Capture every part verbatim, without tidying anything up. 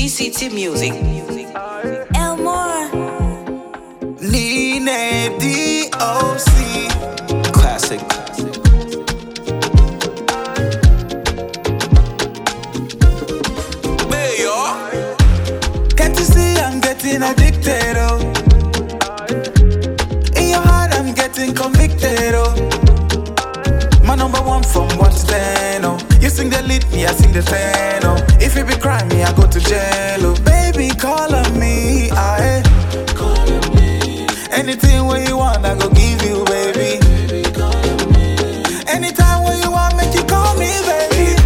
D C T Music. Elmore. Nene D O C. Classic. Can't you see I'm getting addicted, oh? In your heart I'm getting convicted, oh. My number one from one to ten, oh. You sing the lead, me I sing the ten, oh. If you be crying, me I go to jail, oh. Baby, call on me, I call on me. Anything what you want, I go give you, baby. Baby, call on me. Anytime what you want, make you call me, baby.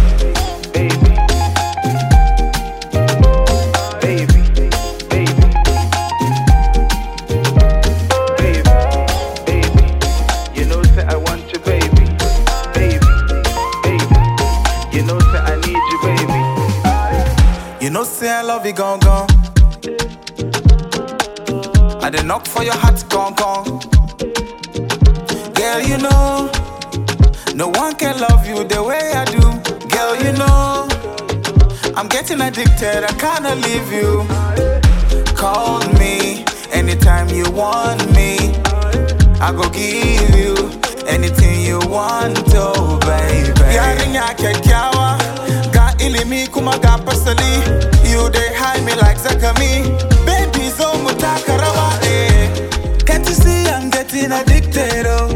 You know, say I love you, gone, gone. I did knock for your heart, gone, gone. Girl, you know, no one can love you the way I do. Girl, you know, I'm getting addicted, I cannot leave you. Call me anytime you want me. I go give you anything you want, oh baby. Ilimi kumaga pasali, you they hide me like Zakami. Baby, so mutakarawa, eh. Can't you see I'm getting addicted, oh?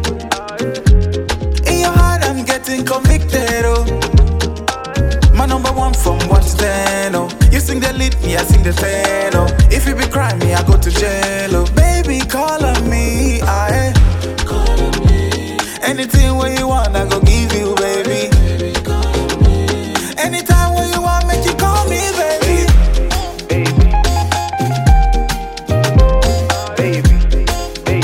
In your heart I'm getting convicted, oh. My number one from one to ten, oh. You sing the lead, me I sing the ten, oh. If you be crying, me I go to jail, oh. Baby, call on me, I call on me. Anything what you want, I go give you, baby. Anytime when you want, make you call me, baby. Baby, baby, baby,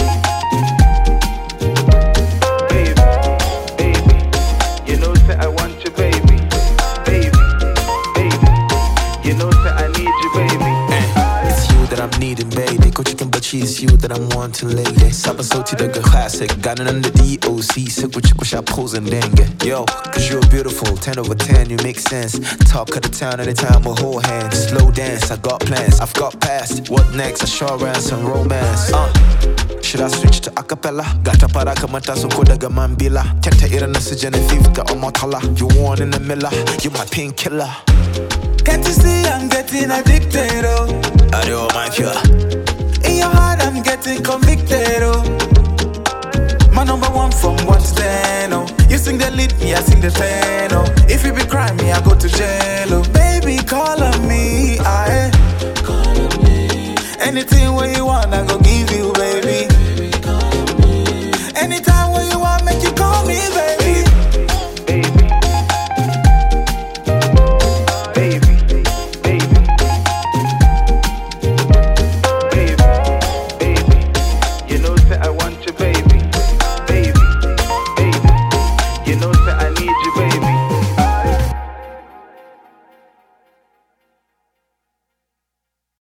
baby, baby. You know say I want you, baby. Baby, baby. You know say I need you, baby. Eh, it's you that I'm needing, baby. Go chicken, but she's you that I'm wanting lately. Saba so to the good classic. Got it under D O C. Sick with chick, wish I pose and dengue. Yo, cause you're beautiful. ten over ten, you make sense. Talk of the town anytime we'll hold hands. Slow dance, I got plans. I've got past. What next? Assurance and romance. Uh. Should I switch to acapella? Gata para kamata so kodaga mambila. Kenta ira na sijane fifta omotala. You one in the miller, you my painkiller. Can't you see I'm getting addicted, oh? I do my pure. In your heart I'm getting convicted, oh. My number one from one to ten, oh. You sing the lead, me I sing the ten, oh. If you be crying, me I go